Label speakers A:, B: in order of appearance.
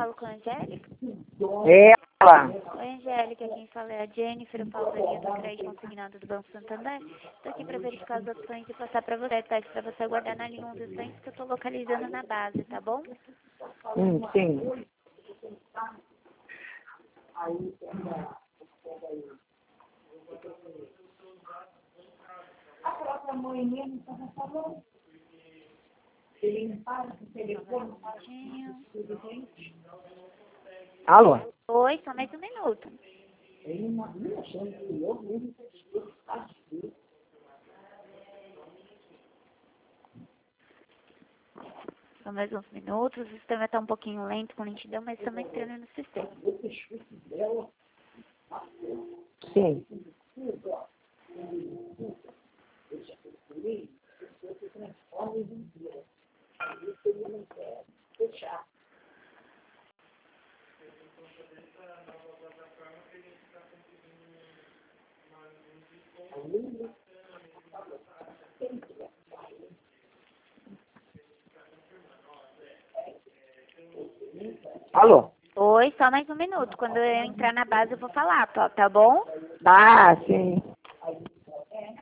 A: falo com a Angélica?
B: Ela.
A: Oi, Angélica, quem fala é a Jennifer, eu falo da linha do crédito consignado do Banco Santander. Estou aqui para verificar as opções e passar para você. Peço para você aguardar na linha uns instantes que eu estou localizando na base, tá bom?
B: Sim. A própria mãe mesmo estava falando. Ele não para com o telefone. Alô?
A: Oi, só mais um minuto. Só mais uns minutos. O sistema está um pouquinho lento, com lentidão, mas estamos entrando no sistema.
B: Sim. Alô?
A: Oi, só mais um minuto. Quando eu entrar na base eu vou falar, tá bom?
B: Ah, sim.